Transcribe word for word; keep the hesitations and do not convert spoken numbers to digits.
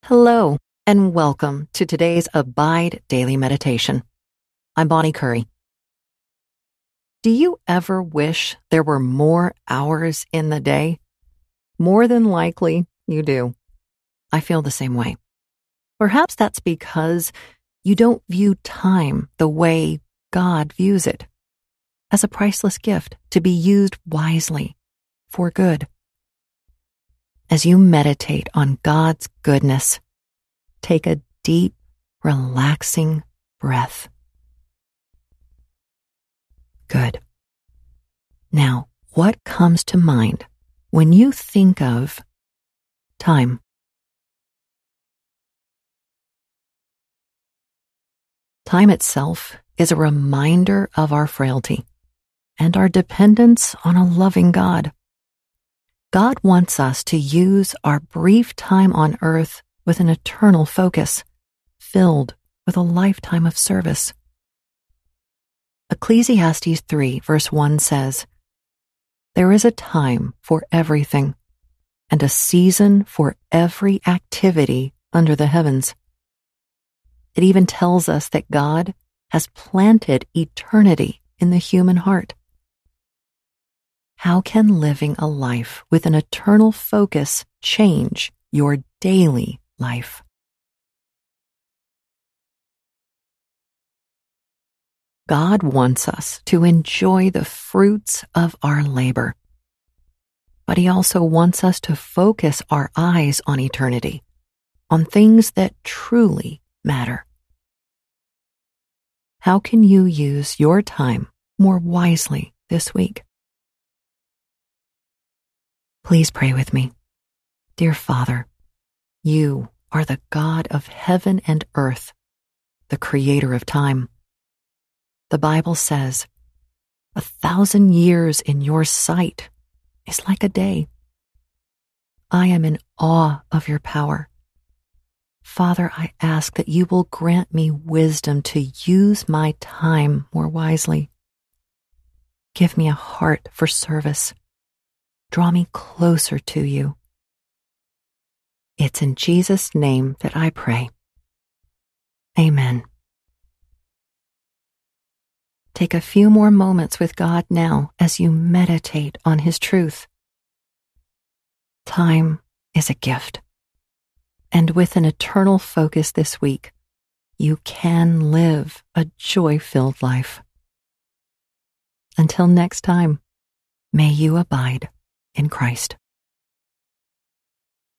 Hello, and welcome to today's Abide Daily Meditation. I'm Bonnie Curry. Do you ever wish there were more hours in the day? More than likely, you do. I feel the same way. Perhaps that's because you don't view time the way God views it, as a priceless gift to be used wisely for good. As you meditate on God's goodness, take a deep, relaxing breath. Good. Now, what comes to mind when you think of time? Time itself is a reminder of our frailty and our dependence on a loving God. God wants us to use our brief time on earth with an eternal focus, filled with a lifetime of service. Ecclesiastes three, verse one says, "There is a time for everything, and a season for every activity under the heavens." It even tells us that God has planted eternity in the human heart. How can living a life with an eternal focus change your daily life? God wants us to enjoy the fruits of our labor, but He also wants us to focus our eyes on eternity, on things that truly matter. How can you use your time more wisely this week? Please pray with me. Dear Father, You are the God of heaven and earth, the creator of time. The Bible says, "A thousand years in Your sight is like a day." I am in awe of Your power. Father, I ask that You will grant me wisdom to use my time more wisely. Give me a heart for service. Draw me closer to You. It's in Jesus' name that I pray. Amen. Take a few more moments with God now as you meditate on His truth. Time is a gift, and with an eternal focus this week, you can live a joy-filled life. Until next time, may you abide in Christ.